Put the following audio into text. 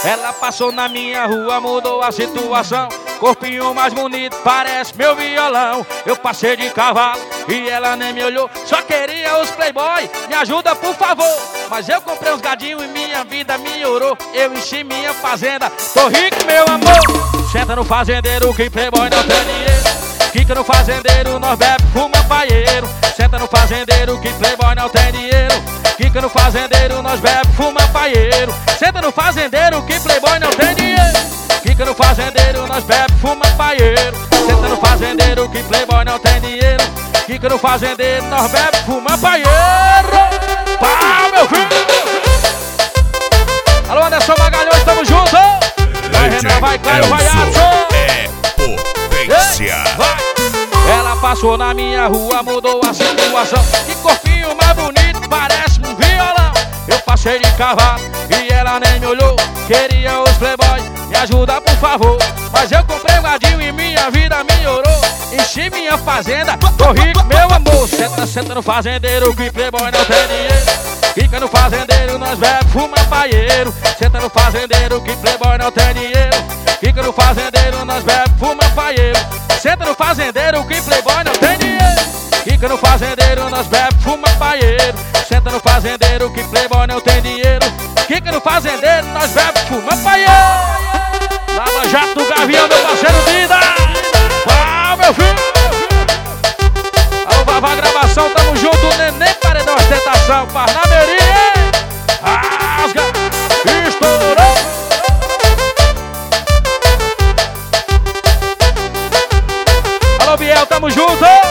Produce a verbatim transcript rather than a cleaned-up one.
Ela passou na minha rua, mudou a situação. Corpinho mais bonito, parece meu violão. Eu passei de cavalo e ela nem me olhou. Só queria os playboy, me ajuda por favor. Mas eu comprei uns gadinhos e minha vida melhorou. Eu enchi minha fazenda, tô rico meu amor. Senta no fazendeiro que playboy não tem dinheiro. Quica no fazendeiro, nós bebe, fuma paieiro. Senta no fazendeiro que playboy não tem dinheiro. Quica no fazendeiro, nós bebe, fuma paieiro. Senta no fazendeiro que playboy não tem dinheiro. Quica no fazendeiro, nós bebe, fuma paieiro. Senta no fazendeiro que playboy não tem dinheiro. Quica no fazendeiro, nós bebe, fuma paieiro. Pá, meu filho! Alô, Anderson Magalhães, tamo junto! Vai, Renan, vai, Caio, vai, Adson! Vai. Ela passou na minha rua, mudou a situação. Que corpinho mais bonito, parece um violão. Eu passei de cavalo e ela nem me olhou. Queria os playboy, me ajuda por favor. Mas eu comprei um gadinho e minha vida melhorou. Enchi minha fazenda, tô rico meu amor. Senta, senta no fazendeiro que playboy não tem dinheiro. Fica no fazendeiro, nós bebe, fuma paieiro. Senta no fazendeiro que playboy não tem dinheiro. Fica no fazendeiro, nós bebe, fuma paieiro. Senta no fazendeiro que playboy não tem dinheiro. Fica no fazendeiro, nós bebe, fuma paieiro. Senta no fazendeiro que playboy não tem dinheiro. Fica no fazendeiro, nós bebe, fuma paieiro. Lava Jato do Gavião, meu parceiro Vida. Uau, meu filho. Alô, Vavá Gravação, tamo junto. Neném Paredão Ostentação, Parnameria. Rasga, estourou. Alô, Biel, tamo junto.